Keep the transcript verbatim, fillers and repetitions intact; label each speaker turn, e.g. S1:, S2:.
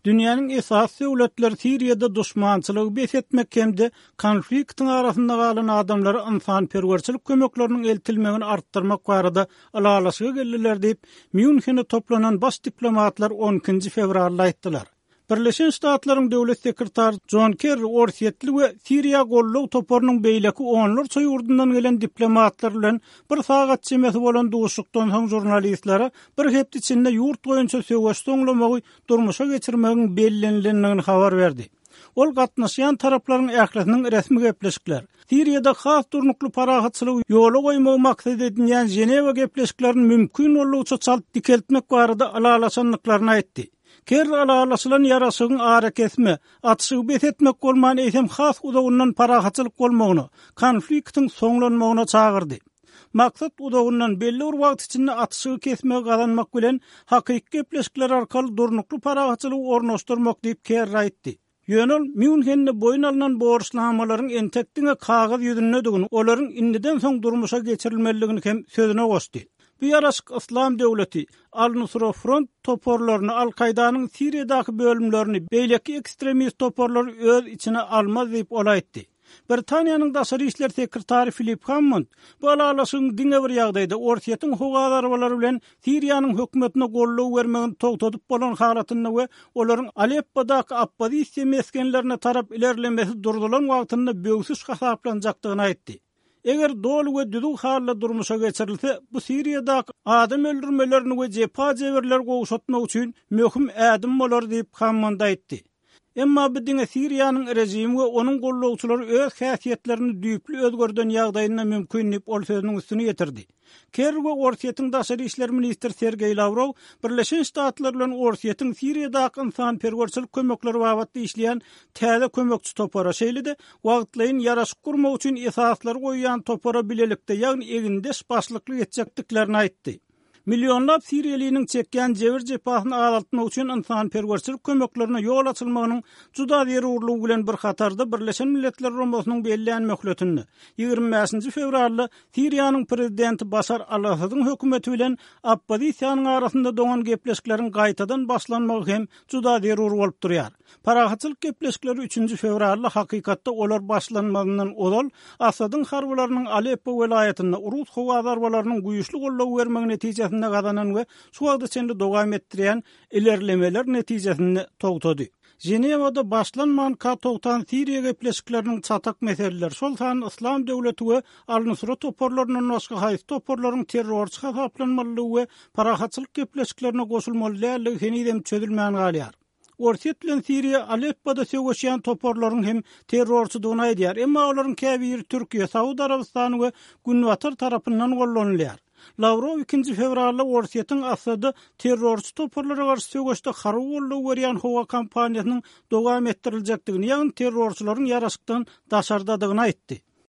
S1: Dünýäniň esas döwletleri Siriýada duşmançylygy besletmek hemde konfliktiň arasynda galan adamlary ynsanperwerçilik kömekleriniň eltilmegini artdyrmak barada alalaşyga geldiler diýip Münhende toplanan baş diplomatlar onunçy fevralda aýtdylar. Birleşen Ştatlaryň döwlet sekretary John Kerry Orsiýetli we Siriýa golluw toporunyň beýleki onlar soýurdundan gelen diplomatlar bilen bir sagat çemesi bolan duşukdan soň jurnalistlere bir hepde içinde ýurt boýunça söwüş soňlamagy durmuşa geçirmegiň bellenlendigini habar berdi. Ol gatnaşýan taraplaryň ählisiniň resmi gepleşikler, Siriýada has durnukly parahatçylygy ýola goýmagy maksat edilýän Jenewa gepleşiklerini mümkin bolýança çalyp dikeltmek barada alalaşanlyklaryny aýtdy. Kerr alalaşylan yarasygyň ara kesme, atşygy besetmek bolman eýsem has udawundan parahatçylyk bolmagyny, konfliktiň soňlanmagyna çagyrdy. Maksat udawundan belli bir wagt içinde atşygy kesmege gazanmak bilen hakyky gepleşikler arkaly durnukly parahatçylygy ornaşdyrmak diýip Kerr aýtdy. Ýönel Münhende boyun alynan borçlanmalaryň entekdiňe kagaz ýüzüne dögün, olaryň indiden soň durmuşa geçirilmeligini hem sözüne goşdy. Bu yaraşyk İslam döwleti Al-Nusra Front toporlaryny Al-Kaidanyň Siriýadaky bölümlerini beýleki ekstremist toporlar öz içine almaz diýip olaýtdy. Britaniýanyň daşary işler sekretary Philip Hammond bu alalaşyň diňe bir ýagdaýda Orsiýetiň hogadarbalary bilen Siriýanyň hökümetine golluw bermegini togtadyp bolan halatyny we olaryň Aleppodaky oppozisiýa meskenlerine tarap ilerlemesi durdulan wagtynda böwsüş hasaplanjakdygyny aýtdy. Eger dolu we düzük halla durmuşa geçirilse, bu Siriýadaky adam öldürmelerini we jepa jeberler gowşatmak üçin möhüm ädim bolar diýip Hammond aýtdy. Emma bu diňe Siriýanyň rejimi we onuň gollawçylary öz häsiýetlerini düýpli özgörden ýagdaýyna mümkinlik ol sözüniň üstüne getirdi. Kerr we Orsiýetiň daşary işler ministri Sergey Lavrov Birleşen Ştatlar bilen Orsiýetiň Siriýadaky ynsanperwerçilik kömekleri babatda işleýän täze kömekçi topara şeýlede wagtlaryň ýaraşyk gurmak üçin esaslary goýýan topara bilelikde ýagny egindeş başlykly etjekdiklerini aýtdy. Milyonlap Siriýaliniň çekýän jeber jepahyny alatmak üçin ynsanperwerçilik kömeklerine ýol açylmagynyň juda zerurlygy bilen bir hatarda Birleşen Milletler Romasynyň bellilen möhletini ýygrimi beşinji fevralda Siriýanyň prezidenti Başar al-Asadyň hökümeti bilen oppozisiýanyň arasynda dogan gepleşikleriň gaýtadan başlanmagy hem juda zerur bolup durýar. Parahatçylyk gepleşikleri üçinji fevralda hakykatda olar başlanmagynyň odal Asadyň harbalarynyň Aleppo welaýatyna Rus howadarwalarynyň güýçli gollaw bermegi netijesinde gazanan we şu wagda içinde dowam etdirýän ilerlemeler netijesinde togtady. Jenewada başlanman ka togtan Siriýa gepleşikleriniň çatak meseleler şol san İslam döwleti we Al-Nusra toporlarynyň başga haýsy toporlaryň terrorçy hasaplanmalygy we parahatçylyk gepleşiklerine goşulmaly hem çözülmän galýar. Orsiýet bilen Siriýa Aleppoda söwüşýän toporlaryň hem terrorçylygyny aýdýar, emma olaryň käbir Türkiýe, Saudi Arabistany we Günwatar tarapyndan gollanylýar. Lavrov ikinji fevralda Orsiýetiň Asady terrorçy toporlara garşy söwüşde haraw bolýan berýän howa kampaniýasynyň dowam etdiriljakdygyny, ýagny terrorçylaryň ýaraşykdan daşardadygyny aýtdy.